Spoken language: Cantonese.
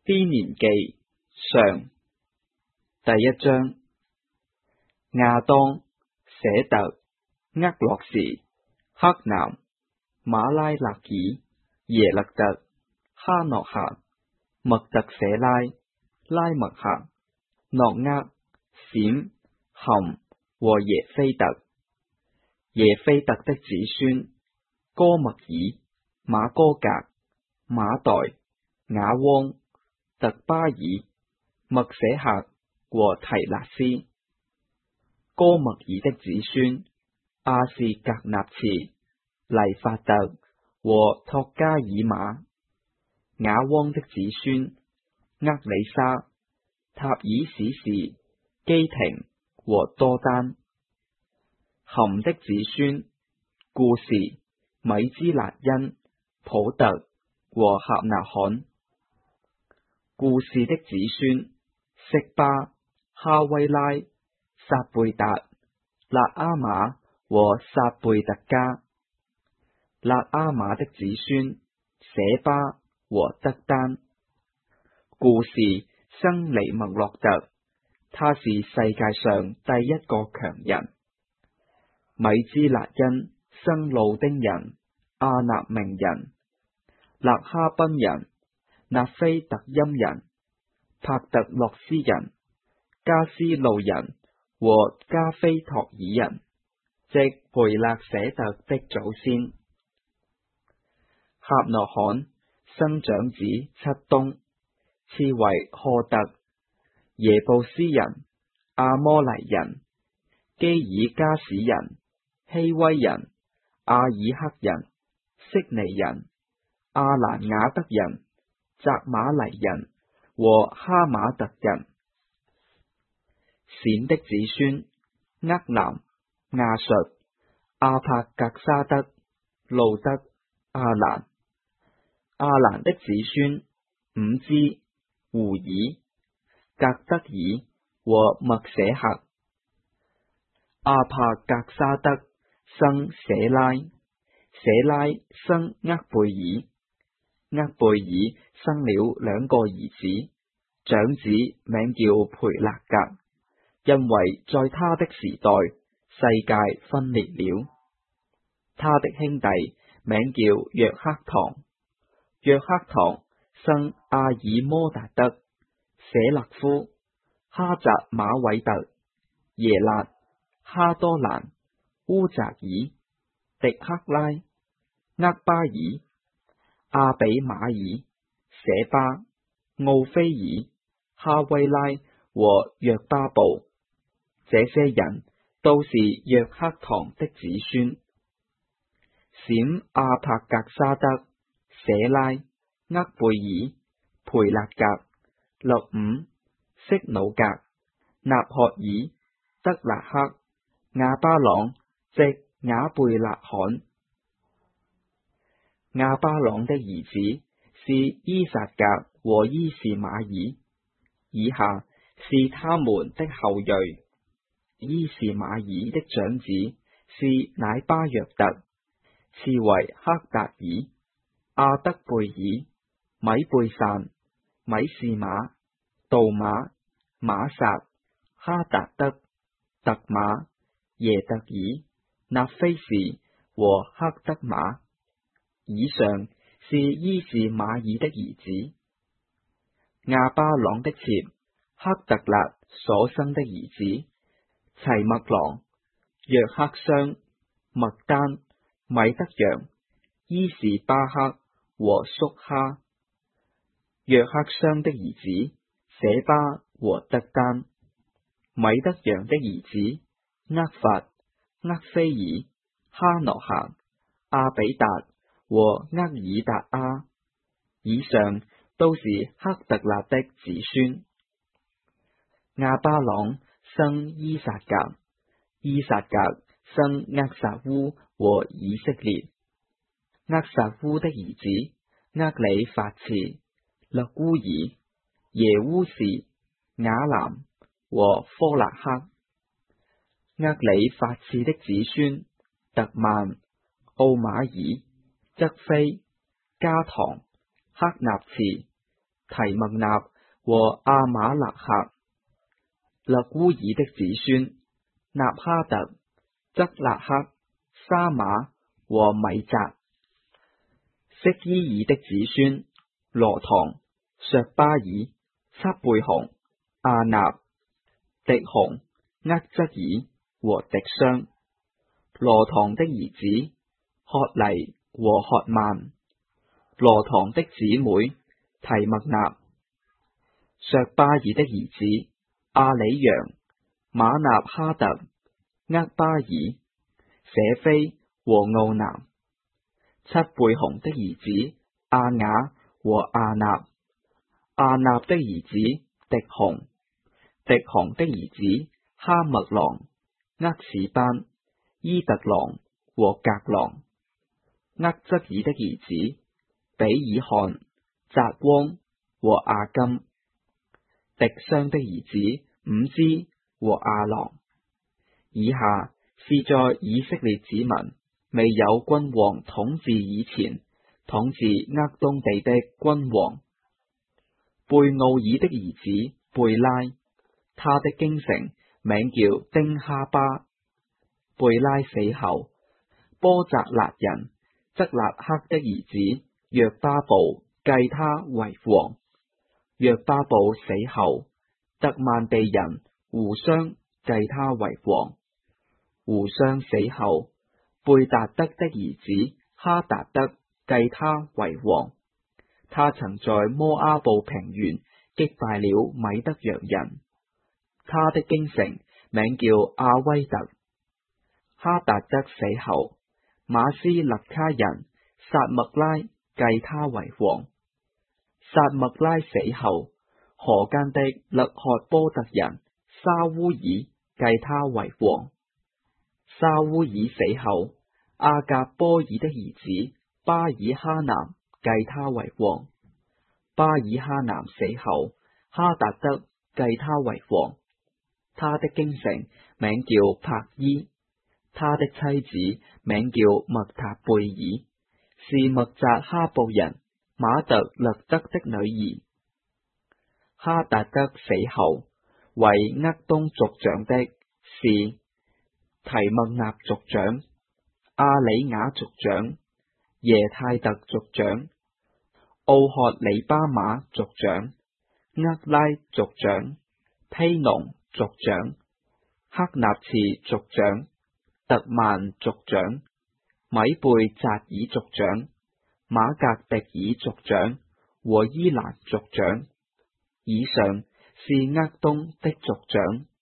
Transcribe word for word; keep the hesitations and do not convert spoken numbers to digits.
編年記上第一章。亞當、舍特、厄諾時、克南、馬拉勒爾、耶勒特、哈諾客、麥特舍拉、拉麥客、諾厄、閃、含和耶菲特。耶菲特的子孫：哥麥爾、馬哥格、馬代、雅汪、特巴爾、麥舍客和提勒斯。哥麥爾的子孫：亞士革納次、黎法特和托加爾瑪。雅汪的子孫：厄里沙、塔爾史士、基廷和多丹。含的子孫：故士、米茲勒因、普特和合納罕。故士的子孫：色巴、哈威拉、撒貝達、勒阿瑪和撒貝特加。勒阿瑪的子孫：舍巴和德丹。故士生尼默洛特，他是世界上第一個強人。米茲勒因生路丁人、阿納明人、勒哈賓人、納菲特音人、帕特洛斯人、加斯路人和加菲托爾人，即培勒舍特的祖先。合諾罕生長子漆東，次為赫特、耶布斯人、阿摩黎人、基爾加史人、希威人、阿爾克人、色尼人、阿蘭雅德人、扎馬黎人和哈馬特人。閃的子孫：厄南、亞述、阿帕格沙德、路德、阿蘭。阿蘭的子孫：伍茲、胡爾、革得爾和麥舍客。阿帕格沙德生舍拉，舍拉生厄貝爾，厄貝爾生了兩個兒子，長子名叫培勒格，因為在他的時代世界分裂了。他的兄弟名叫約克堂，約克堂生阿爾摩達德、舍勒夫、哈扎馬韋特、耶勒、哈多蘭、烏扎爾、迪克拉、厄巴爾、阿比馬爾、舍巴、奧菲爾、哈威拉和約巴布。這些人都是約克堂的子孫。閃阿帕格沙德、舍拉、厄貝爾、培勒格、勒伍、色魯格、納赫爾、德勒克、亞巴朗，即雅貝勒罕。亞巴朗的兒子是伊撒格和伊士瑪爾，以下是他們的後裔。伊士瑪爾的長子是乃巴約特，次為赫達爾、阿德貝爾、米貝散、米士瑪、杜馬、瑪撒、哈達德、特馬、耶特爾、納菲士和赫德瑪。以上是伊士瑪爾的兒子。亞巴朗的妾赫特勒所生的兒子：齊麥郎、約克商、麥丹、米德揚、伊士巴克和宿哈。約克商的兒子：舍巴和德丹。米德揚的兒子：厄法、厄菲爾、哈諾客、阿比達和厄爾達阿。以上都是赫特勒的子孫。亞巴朗生伊撒格，伊撒格生厄撒烏和以色列。厄撒烏的兒子：厄里法次、勒烏爾、耶烏士、雅南和科勒克。厄里法次的子孫：特曼、奧瑪爾、則菲、加堂、克納次、 提默納和阿瑪勒客。勒烏爾的子孫納哈特、則勒克、沙馬和米扎。色伊爾的子孫羅唐、削巴爾、測貝熊、亞納、狄熊、厄則爾和狄商。羅唐的兒子學黎和學曼。羅唐的姊妹提默納。削巴爾的兒子阿里揚、瑪納哈特、厄巴爾、舍菲和奧南。測貝熊的兒子亞雅和亞納。亞納的兒子狄熊。狄熊的兒子哈麥郎、厄士班、伊特郎和格郎。厄則爾的兒子比爾汗、澤汪和亞金。狄商的兒子伍茲和亞郎。以下是在以色列子民未有君王統治以前，統治厄東地的君王。貝奧爾的兒子貝拉，他的京城名叫丁哈巴。貝拉死後，波澤勒人則勒克的兒子約巴布繼他為王。約巴布死後，特曼地人胡商繼他為王。胡商死後，貝達德的兒子哈達德繼他為王。他曾在摩阿布平原擊敗了米德揚人。他的京城名叫阿威特。哈達德死後，馬斯勒卡人撒麥拉繼他為王。撒麥拉死後，河間的勒赫波特人沙烏爾繼他為王。沙烏爾死後，阿格波爾的兒子巴爾哈南繼他為王。巴爾哈南死後，哈達德繼他為王。他的京城名叫帕伊。他的妻子名叫麥塔貝爾，是麥扎哈布人馬特勒德的女兒。哈達德死後，為厄東族長的是提默納族長、阿里雅族長、耶泰特族長、奧學里巴馬族長、厄拉族長、丕農族長、克納茨族長、特曼族長、米貝扎爾族長、馬格迪爾族長和伊蘭族長。以上是厄東的族長。